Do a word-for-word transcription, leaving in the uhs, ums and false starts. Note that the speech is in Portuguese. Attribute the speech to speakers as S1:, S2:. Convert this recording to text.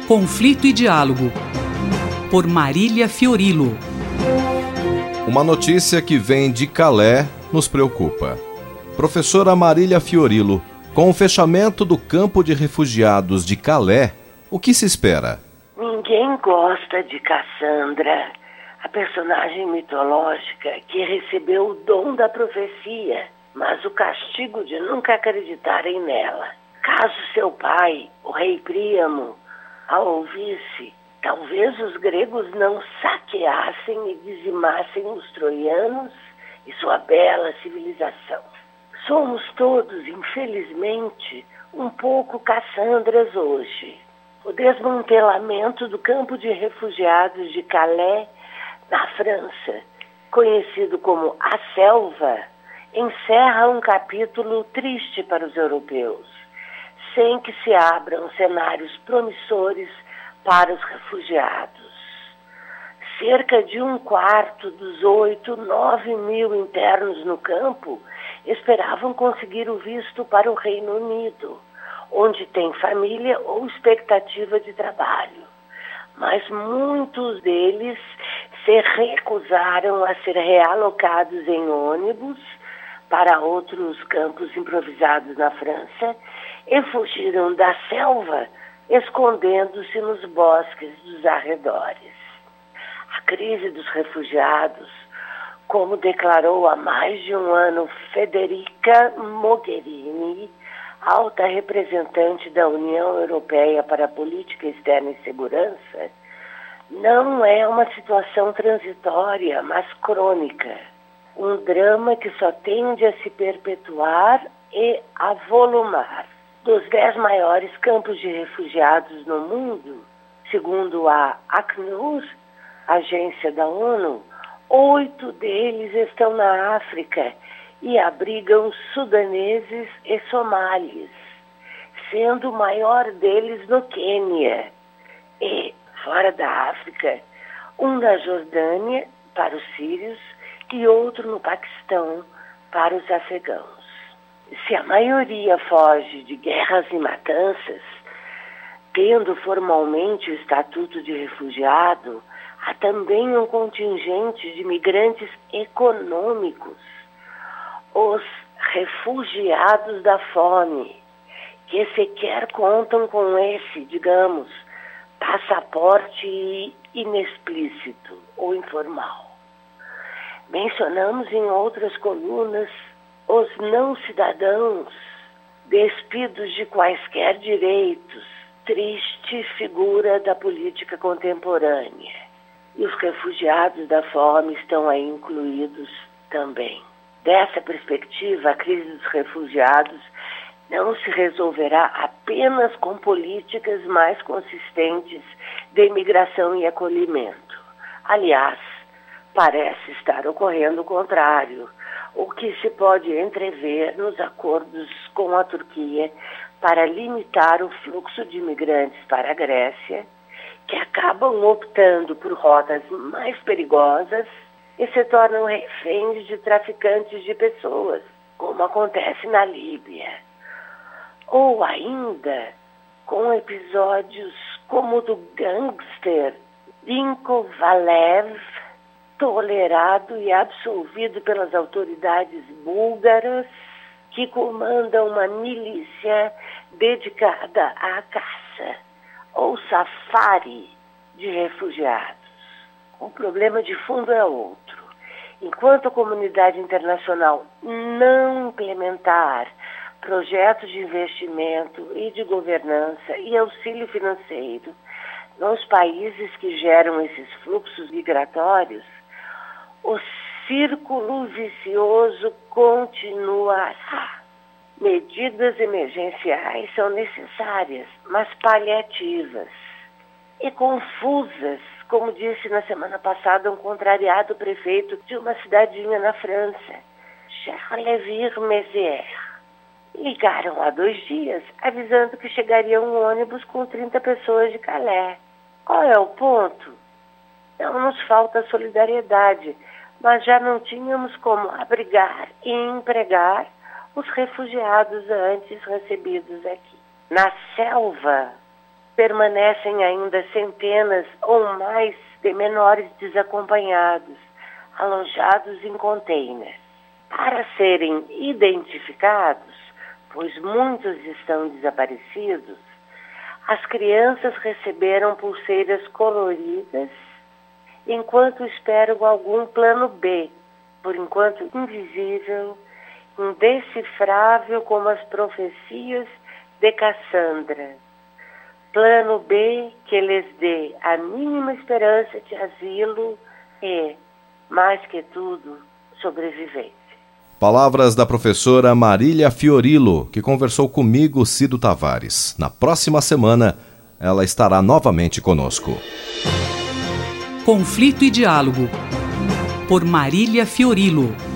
S1: Conflito e Diálogo, por Marília Fiorilo.
S2: Uma notícia que vem de Calais nos preocupa. Professora Marília Fiorilo, com o fechamento do campo de refugiados de Calais, o que se espera?
S3: Ninguém gosta de Cassandra, a personagem mitológica que recebeu o dom da profecia, mas o castigo de nunca acreditarem nela. Caso seu pai, o rei Príamo, a ouvisse, talvez os gregos não saqueassem e dizimassem os troianos e sua bela civilização. Somos todos, infelizmente, um pouco Cassandras hoje. O desmantelamento do campo de refugiados de Calais, na França, conhecido como A Selva, encerra um capítulo triste para os europeus, sem que se abram cenários promissores para os refugiados. Cerca de um quarto dos oito, nove mil internos no campo esperavam conseguir o visto para o Reino Unido, onde tem família ou expectativa de trabalho. Mas muitos deles se recusaram a ser realocados em ônibus para outros campos improvisados na França e fugiram da selva, escondendo-se nos bosques dos arredores. A crise dos refugiados, como declarou há mais de um ano Federica Mogherini, alta representante da União Europeia para a Política Externa e Segurança, não é uma situação transitória, mas crônica. Um drama que só tende a se perpetuar e a volumar. Dos dez maiores campos de refugiados no mundo, segundo a Acnur, agência da ONU, oito deles estão na África e abrigam sudaneses e somalis, sendo o maior deles no Quênia. E, fora da África, um na Jordânia, para os sírios, e outro no Paquistão, para os afegãos. Se a maioria foge de guerras e matanças, tendo formalmente o estatuto de refugiado, há também um contingente de migrantes econômicos, os refugiados da fome, que sequer contam com esse, digamos, passaporte inexplícito ou informal. Mencionamos em outras colunas os não-cidadãos, despidos de quaisquer direitos, triste figura da política contemporânea. E os refugiados da fome estão aí incluídos também. Dessa perspectiva, a crise dos refugiados não se resolverá apenas com políticas mais consistentes de imigração e acolhimento. Aliás, parece estar ocorrendo o contrário, o que se pode entrever nos acordos com a Turquia para limitar o fluxo de imigrantes para a Grécia, que acabam optando por rotas mais perigosas e se tornam reféns de traficantes de pessoas, como acontece na Líbia. Ou ainda com episódios como o do gangster Dinko Valev, tolerado e absolvido pelas autoridades búlgaras, que comanda uma milícia dedicada à caça, ou safari de refugiados. O problema de fundo é outro. Enquanto a comunidade internacional não implementar projetos de investimento e de governança e auxílio financeiro nos países que geram esses fluxos migratórios, o círculo vicioso continuará. Medidas emergenciais são necessárias, mas paliativas e confusas, como disse na semana passada um contrariado prefeito de uma cidadinha na França, Charleville-Mézières. Ligaram há dois dias avisando que chegaria um ônibus com trinta pessoas de Calais. Qual é o ponto? Não nos falta solidariedade, mas já não tínhamos como abrigar e empregar os refugiados antes recebidos aqui. Na selva, permanecem ainda centenas ou mais de menores desacompanhados, alojados em containers. Para serem identificados, pois muitos estão desaparecidos, as crianças receberam pulseiras coloridas enquanto esperam algum plano B, por enquanto invisível, indecifrável como as profecias de Cassandra. Plano B que lhes dê a mínima esperança de asilo e, mais que tudo, sobrevivência.
S2: Palavras da professora Marília Fiorillo, que conversou comigo, Cido Tavares. Na próxima semana, ela estará novamente conosco.
S1: Conflito e Diálogo, por Marília Fiorillo.